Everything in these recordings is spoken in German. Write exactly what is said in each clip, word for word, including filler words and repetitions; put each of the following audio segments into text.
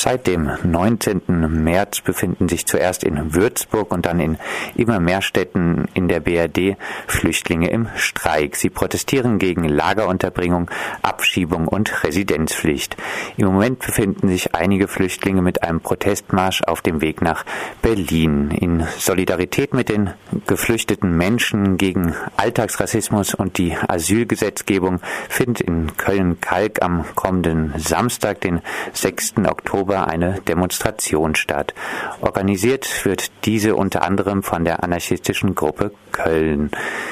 Seit dem neunzehnten März befinden sich zuerst in Würzburg und dann in immer mehr Städten in der B R D Flüchtlinge im Streik. Sie protestieren gegen Lagerunterbringung, Abschiebung und Residenzpflicht. Im Moment befinden sich einige Flüchtlinge mit einem Protestmarsch auf dem Weg nach Berlin. In Solidarität mit den geflüchteten Menschen gegen Alltagsrassismus und die Asylgesetzgebung findet in Köln-Kalk am kommenden Samstag, den sechsten Oktober, eine Demonstration statt. Organisiert wird diese unter anderem von der anarchistischen Gruppe Köln.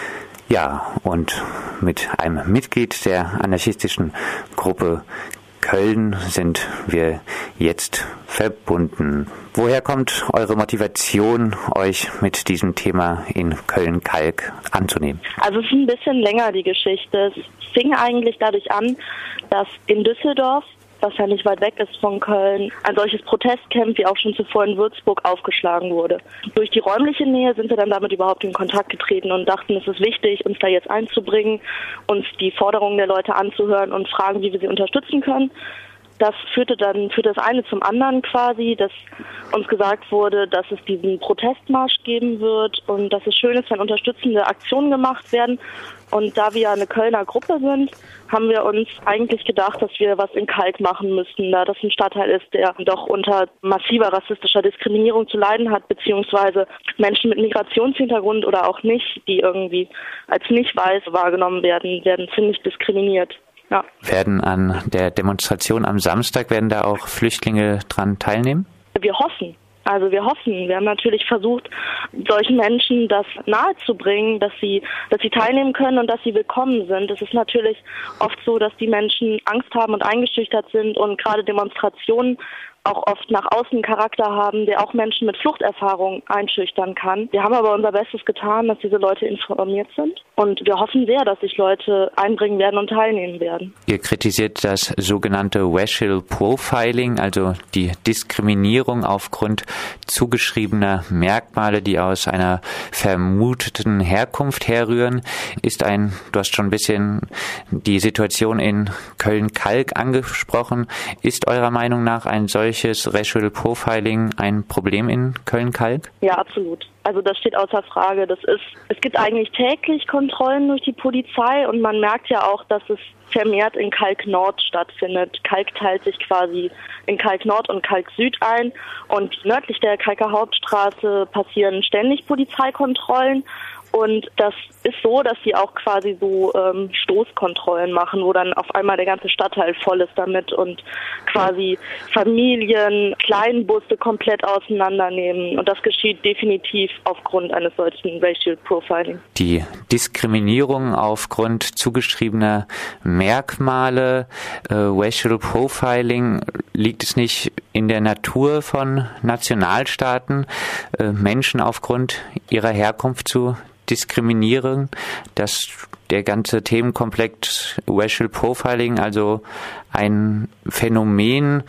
Ja, und mit einem Mitglied der anarchistischen Gruppe Köln sind wir jetzt verbunden. Woher kommt eure Motivation, euch mit diesem Thema in Köln-Kalk anzunehmen? Also es ist ein bisschen länger die Geschichte. Es fing eigentlich dadurch an, dass in Düsseldorf, was ja nicht weit weg ist von Köln, ein solches Protestcamp wie auch schon zuvor in Würzburg aufgeschlagen wurde. Durch die räumliche Nähe sind wir dann damit überhaupt in Kontakt getreten und dachten, es ist wichtig, uns da jetzt einzubringen, uns die Forderungen der Leute anzuhören und fragen, wie wir sie unterstützen können. Das führte dann für das eine zum anderen quasi, dass uns gesagt wurde, dass es diesen Protestmarsch geben wird und dass es schön ist, wenn unterstützende Aktionen gemacht werden. Und da wir eine Kölner Gruppe sind, haben wir uns eigentlich gedacht, dass wir was in Kalk machen müssten, da das ein Stadtteil ist, der doch unter massiver rassistischer Diskriminierung zu leiden hat, beziehungsweise Menschen mit Migrationshintergrund oder auch nicht, die irgendwie als nicht weiß wahrgenommen werden, werden ziemlich diskriminiert. Ja. Werden an der Demonstration am Samstag, werden da auch Flüchtlinge dran teilnehmen? Wir hoffen. Also wir hoffen. Wir haben natürlich versucht, solchen Menschen das nahezubringen, dass sie, dass sie teilnehmen können und dass sie willkommen sind. Es ist natürlich oft so, dass die Menschen Angst haben und eingeschüchtert sind und gerade Demonstrationen auch oft nach außen einen Charakter haben, der auch Menschen mit Fluchterfahrung einschüchtern kann. Wir haben aber unser Bestes getan, dass diese Leute informiert sind und wir hoffen sehr, dass sich Leute einbringen werden und teilnehmen werden. Ihr kritisiert das sogenannte Racial Profiling, also die Diskriminierung aufgrund zugeschriebener Merkmale, die aus einer vermuteten Herkunft herrühren. Ist ein, du hast schon ein bisschen die Situation in Köln-Kalk angesprochen. Ist eurer Meinung nach ein solches Racial Profiling ein Problem in Köln-Kalk? Ja, absolut. Also das steht außer Frage. Das ist, es gibt eigentlich täglich Kontrollen durch die Polizei und man merkt ja auch, dass es vermehrt in Kalk Nord stattfindet. Kalk teilt sich quasi in Kalk Nord und Kalk Süd ein und nördlich der Kalker Hauptstraße passieren ständig Polizeikontrollen. Und das ist so, dass sie auch quasi so ähm, Stoßkontrollen machen, wo dann auf einmal der ganze Stadtteil voll ist damit und quasi Familien, Kleinbusse komplett auseinandernehmen. Und das geschieht definitiv aufgrund eines solchen Racial Profiling. Die Diskriminierung aufgrund zugeschriebener Merkmale, äh, Racial Profiling, liegt es nicht in der Natur von Nationalstaaten, äh, Menschen aufgrund ihrer Herkunft zu diskriminieren, dass der ganze Themenkomplex Racial Profiling, also ein Phänomen,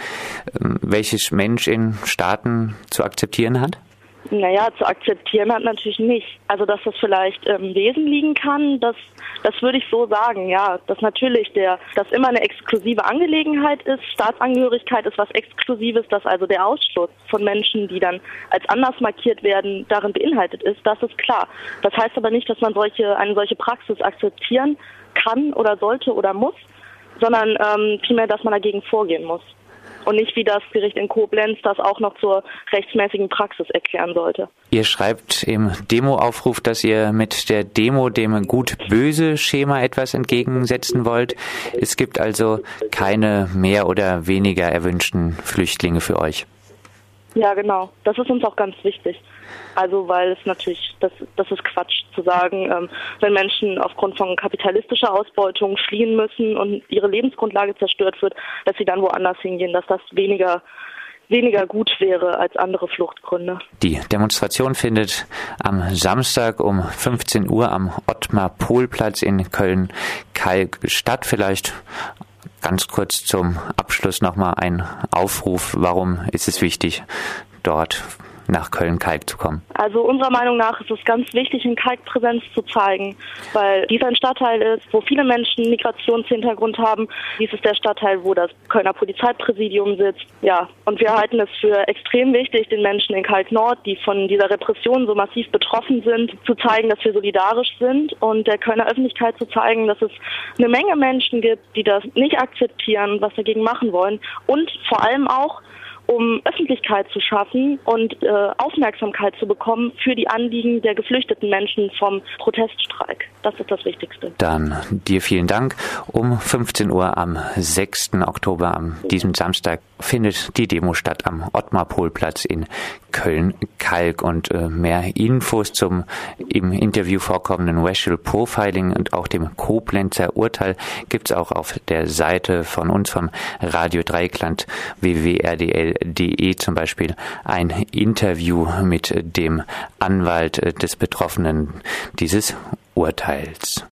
welches Mensch in Staaten zu akzeptieren hat? Naja, zu akzeptieren hat natürlich nicht. Also, dass das vielleicht im Wesen liegen kann, das, das würde ich so sagen, ja. Dass natürlich der, dass immer eine exklusive Angelegenheit ist. Staatsangehörigkeit ist was Exklusives, dass also der Ausschluss von Menschen, die dann als anders markiert werden, darin beinhaltet ist, das ist klar. Das heißt aber nicht, dass man solche, eine solche Praxis akzeptieren kann oder sollte oder muss, sondern ähm, vielmehr, dass man dagegen vorgehen muss. Und nicht wie das Gericht in Koblenz das auch noch zur rechtsmäßigen Praxis erklären sollte. Ihr schreibt im Demo-Aufruf, dass ihr mit der Demo dem Gut-Böse-Schema etwas entgegensetzen wollt. Es gibt also keine mehr oder weniger erwünschten Flüchtlinge für euch. Ja, genau. Das ist uns auch ganz wichtig. Also, weil es natürlich, das, das ist Quatsch zu sagen, ähm, wenn Menschen aufgrund von kapitalistischer Ausbeutung fliehen müssen und ihre Lebensgrundlage zerstört wird, dass sie dann woanders hingehen, dass das weniger weniger gut wäre als andere Fluchtgründe. Die Demonstration findet am Samstag um fünfzehn Uhr am Ottmar-Pohl-Platz in Köln-Kalk statt. Vielleicht ganz kurz zum Abschluss nochmal ein Aufruf. Warum ist es wichtig, dort nach Köln-Kalk zu kommen? Also unserer Meinung nach ist es ganz wichtig, in Kalk Präsenz zu zeigen, weil dies ein Stadtteil ist, wo viele Menschen Migrationshintergrund haben. Dies ist der Stadtteil, wo das Kölner Polizeipräsidium sitzt. Ja, und wir halten es für extrem wichtig, den Menschen in Kalk Nord, die von dieser Repression so massiv betroffen sind, zu zeigen, dass wir solidarisch sind und der Kölner Öffentlichkeit zu zeigen, dass es eine Menge Menschen gibt, die das nicht akzeptieren, was dagegen machen wollen und vor allem auch, um Öffentlichkeit zu schaffen und äh, Aufmerksamkeit zu bekommen für die Anliegen der geflüchteten Menschen vom Proteststreik. Das ist das Wichtigste. Dann dir vielen Dank. Um fünfzehn Uhr am sechsten Oktober, am diesem Samstag, findet die Demo statt am Ottmar-Pohl-Platz in Köln-Kalk. Und äh, mehr Infos zum im Interview vorkommenden Racial Profiling und auch dem Koblenzer Urteil gibt's auch auf der Seite von uns, vom Radio Dreieckland, w w w punkt r d l punkt d e zum Beispiel, ein Interview mit dem Anwalt des Betroffenen dieses Urteils.